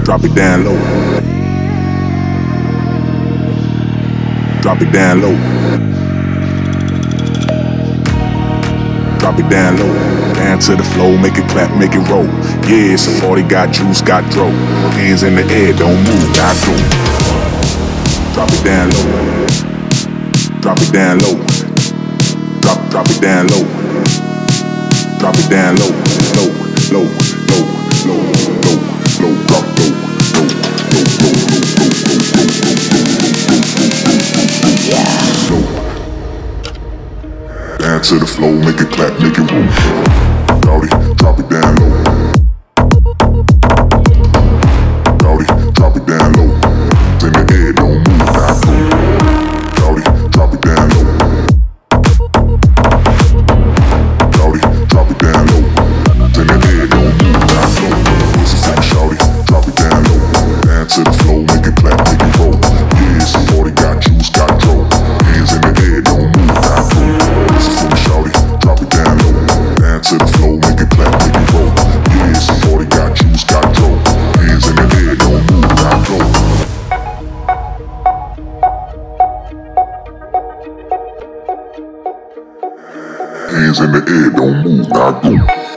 Drop it down low. Drop it down low. Drop it down low. Down to the floor, make it clap, make it roll. Yeah, it's a party, got juice, got dro. Hands in the air, don't move, got go. Drop it down low. Drop it down low. Drop it down low. Drop it down low, low, low, low, low, low, low, drop low, low, low, low, low, low, low, down to the floor, make it clap, make it roll. Rowdy, drop it down low. Rowdy, drop it down low. In the air, don't move, now go. Rowdy, drop it down low. Rowdy, drop it down low. In the air, don't move, now go. What's the thing, shawty? Drop it down low. Down to the floor, make it clap, make it roll. Yeah, it's a party, got juice, got dro. Hands in the air, don't move, now go. What's the thing, shawty? Drop it down low. Down to the floor, make it clap, make it roll. Yeah, it's a party, got juice, got dro. Hands in the air, don't move, now go. Hands in the air, don't move, now go.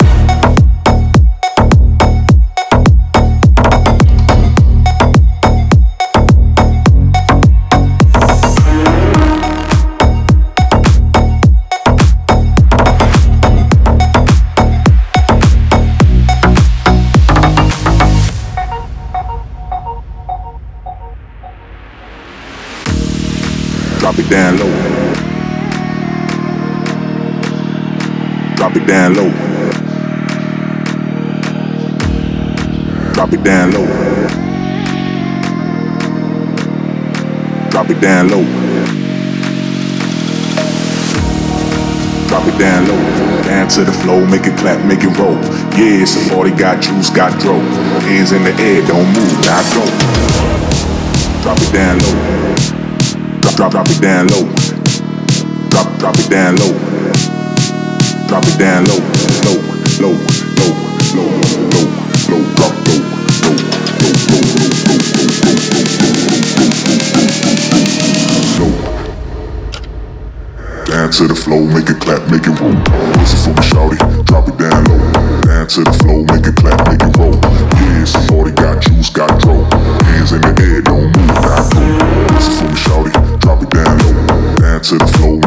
Drop it down low. Drop it down low. Drop it down low. Drop it down low. Drop it down low. Down to the floor, make it clap, make it roll. Yeah, it's a party, got juice, got dro. Hands in the air, don't move, now go. Drop it down low. Drop it down low. Drop it down low. Drop it down low, low, low, low, low, low, low, drop low, low, low, low, low, low, low. Down to the floor, make it clap, make it roll. Listen for me, shawty, drop it down low. Down to the floor, make it clap, make it roll. Yeah, it's a party, got juice, got dro. Hands in the air, don't move, now go. Listen for me, shawty, drop it down low. Down to the floor,